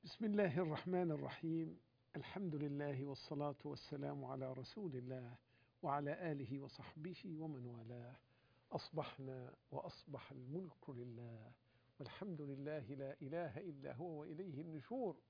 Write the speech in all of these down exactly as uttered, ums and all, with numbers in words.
بسم الله الرحمن الرحيم. الحمد لله والصلاة والسلام على رسول الله وعلى آله وصحبه ومن والاه. أصبحنا وأصبح الملك لله والحمد لله لا إله إلا هو وإليه النشور.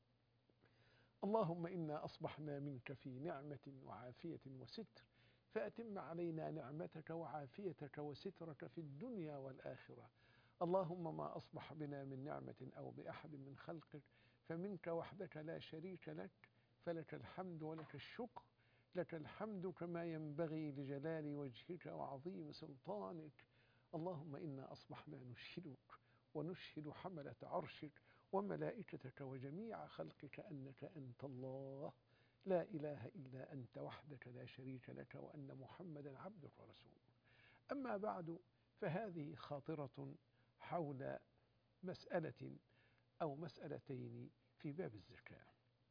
اللهم إنا أصبحنا منك في نعمة وعافية وستر، فأتم علينا نعمتك وعافيتك وسترك في الدنيا والآخرة. اللهم ما أصبح بنا من نعمة أو بأحد من خلقك فمنك وحدك لا شريك لك، فلك الحمد ولك الشكر. لك الحمد كما ينبغي لجلال وجهك وعظيم سلطانك. اللهم إنا أصبحنا نشهدك ونشهد حملة عرشك وملائكتك وجميع خلقك أنك أنت الله لا إله إلا أنت وحدك لا شريك لك، وأن محمدا عبدك ورسولك. أما بعد، فهذه خاطرة حول مسألة أو مسألتين في باب الزكاة.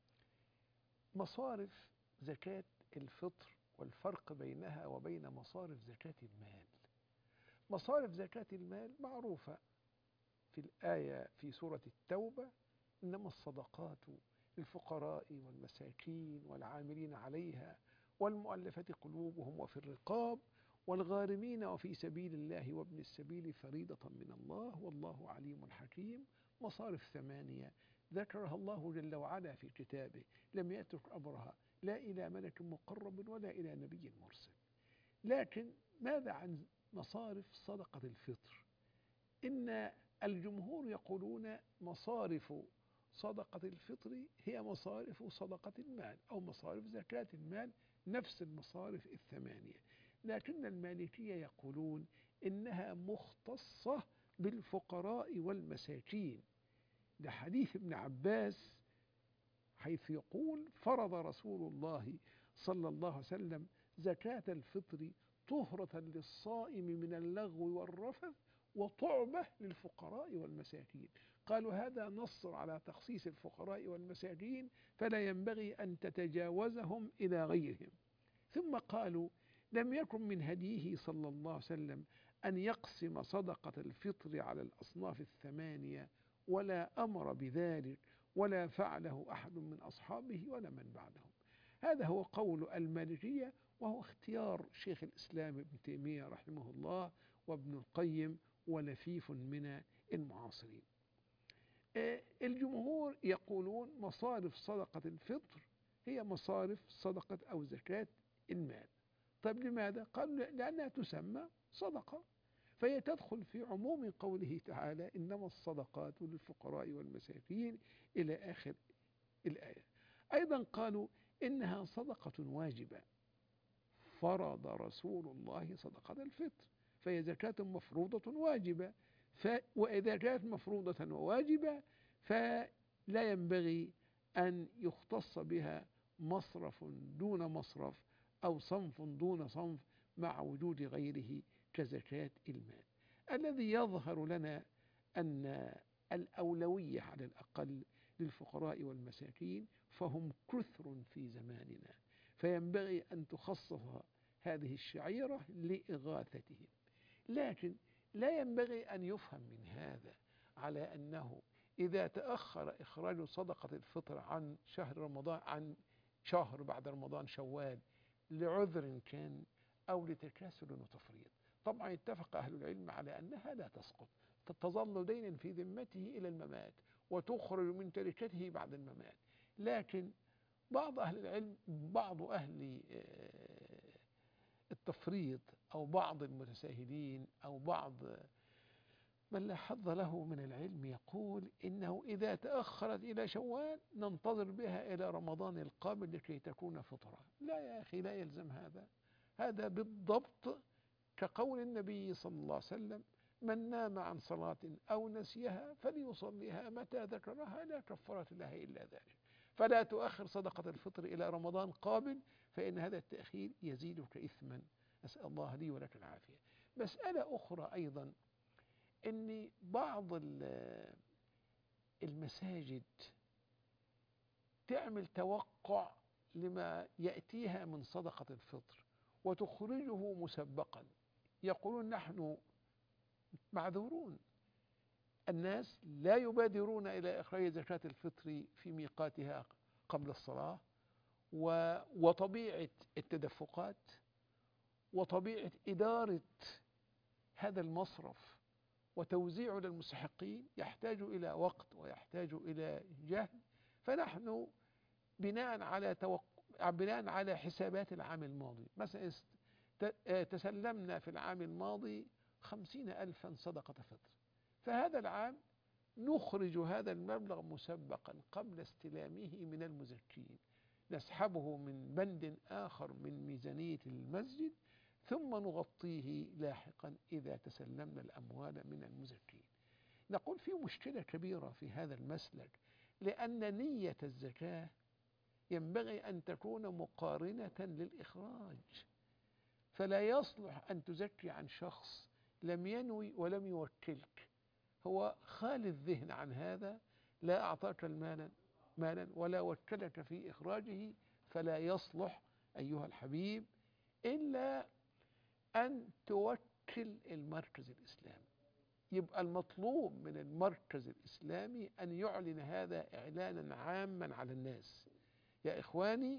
مصارف زكاة الفطر والفرق بينها وبين مصارف زكاة المال. مصارف زكاة المال معروفة في الآية في سورة التوبة: إنما الصدقات للفقراء والمساكين والعاملين عليها والمؤلفة قلوبهم وفي الرقاب والغارمين وفي سبيل الله وابن السبيل فريضة من الله والله عليم حكيم. مصارف ثمانية ذكرها الله جل وعلا في كتابه، لم يترك أمرها لا إلى ملك مقرب ولا إلى نبي مرسل. لكن ماذا عن مصارف صدقة الفطر؟ إن الجمهور يقولون مصارف صدقة الفطر هي مصارف صدقة المال أو مصارف زكاة المال، نفس المصارف الثمانية. لكن المالكية يقولون إنها مختصة بالفقراء والمساكين، لحديث ابن عباس حيث يقول: فرض رسول الله صلى الله عليه وسلم زكاة الفطر طهرة للصائم من اللغو والرفث وطعمة للفقراء والمساكين. قالوا هذا نص على تخصيص الفقراء والمساكين، فلا ينبغي أن تتجاوزهم إلى غيرهم. ثم قالوا: لم يكن من هديه صلى الله عليه وسلم أن يقسم صدقة الفطر على الأصناف الثمانية، ولا أمر بذلك ولا فعله أحد من أصحابه ولا من بعدهم. هذا هو قول المالكية، وهو اختيار شيخ الإسلام ابن تيمية رحمه الله وابن القيم ولفيف من المعاصرين. الجمهور يقولون مصارف صدقة الفطر هي مصارف صدقة أو زكاة المال. طيب لماذا؟ قالوا لأنها تسمى صدقة، فهي تدخل في عموم قوله تعالى: إنما الصدقات للفقراء والمساكين إلى آخر الآية. أيضا قالوا إنها صدقة واجبة، فرض رسول الله صدقة الفطر، فهي زكاة مفروضة واجبة. ف... وإذا كانت مفروضة وواجبة فلا ينبغي أن يختص بها مصرف دون مصرف أو صنف دون صنف مع وجود غيره كزكاة المال. الذي يظهر لنا أن الأولوية على الأقل للفقراء والمساكين، فهم كثر في زماننا، فينبغي أن تخصص هذه الشعيرة لإغاثتهم. لكن لا ينبغي أن يفهم من هذا على أنه إذا تأخر إخراج صدقة الفطر عن شهر رمضان، عن شهر بعد رمضان شوال، لعذر كان أو لتكاسل وتفريط، طبعا اتفق أهل العلم على أنها لا تسقط، تظل دينا في ذمته إلى الممات وتخرج من تركته بعد الممات. لكن بعض أهل العلم، بعض أهل التفريط أو بعض المتساهلين أو بعض من لا حظ له من العلم يقول إنه إذا تأخرت إلى شوال ننتظر بها إلى رمضان القابل لكي تكون فطرة. لا يا أخي، لا يلزم هذا. هذا بالضبط كقول النبي صلى الله عليه وسلم: من نام عن صلاة أو نسيها فليصليها متى ذكرها لا كفارة لها إلا ذلك. فلا تؤخر صدقة الفطر إلى رمضان قابل، فإن هذا التأخير يزيدك إثما. أسأل الله لي ولك العافية. مسألة أخرى أيضا، أن بعض المساجد تعمل توقع لما يأتيها من صدقة الفطر وتخرجه مسبقا. يقولون نحن معذورون، الناس لا يبادرون إلى إخراج زكاة الفطر في ميقاتها قبل الصلاة، وطبيعة التدفقات وطبيعة إدارة هذا المصرف وتوزيعه للمستحقين يحتاج إلى وقت ويحتاج إلى جهد. فنحن بناء على توق... بناء على حسابات العام الماضي مثلا تسلمنا في العام الماضي خمسين ألفا صدقة فطر، فهذا العام نخرج هذا المبلغ مسبقا قبل استلامه من المزكين، نسحبه من بند آخر من ميزانية المسجد ثم نغطيه لاحقا إذا تسلمنا الأموال من المزكين. نقول في مشكلة كبيرة في هذا المسلك، لأن نية الزكاة ينبغي أن تكون مقارنة للإخراج، فلا يصلح أن تزكي عن شخص لم ينوي ولم يوكلك، هو خالي الذهن عن هذا، لا أعطاك المال مالا ولا وكلك في إخراجه، فلا يصلح أيها الحبيب إلا أن توكل المركز الإسلامي. يبقى المطلوب من المركز الإسلامي أن يعلن هذا إعلانا عاما على الناس: يا إخواني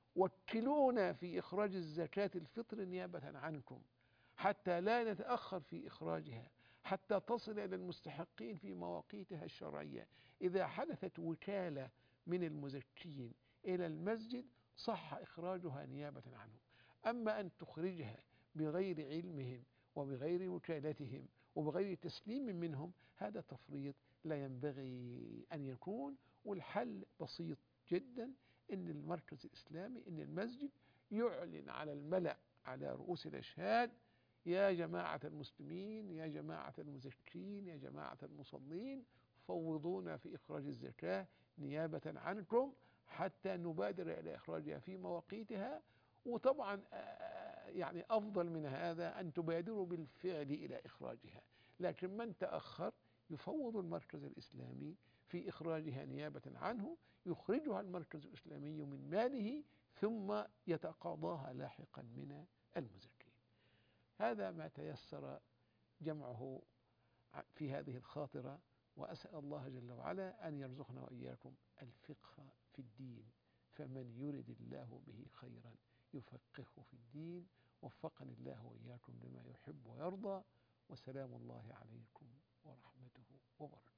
وكلونا في إخراج الزكاة الفطر نيابة عنكم حتى لا نتأخر في إخراجها، حتى تصل إلى المستحقين في مواقيتها الشرعية. إذا حدثت وكالة من المزكين إلى المسجد صح إخراجها نيابة عنهم. أما أن تخرجها بغير علمهم وبغير وكالتهم وبغير تسليم منهم، هذا تفريط لا ينبغي أن يكون. والحل بسيط جدا، إن المركز الإسلامي إن المسجد يعلن على الملأ على رؤوس الأشهاد: يا جماعة المسلمين، يا جماعة المزكين، يا جماعة المصلين، فوضونا في إخراج الزكاة نيابة عنكم حتى نبادر إلى إخراجها في مواقيتها. وطبعا يعني أفضل من هذا أن تبادروا بالفعل إلى إخراجها، لكن من تأخر يفوض المركز الإسلامي في إخراجها نيابة عنه، يخرجها المركز الإسلامي من ماله ثم يتقاضاها لاحقا من المزكين. هذا ما تيسر جمعه في هذه الخاطرة، وأسأل الله جل وعلا أن يرزقنا وإياكم الفقه في الدين، فمن يرد الله به خيرا يفقهه في الدين. وفقني الله وإياكم لما يحب ويرضى، وسلام الله عليكم ورحمته وبركاته.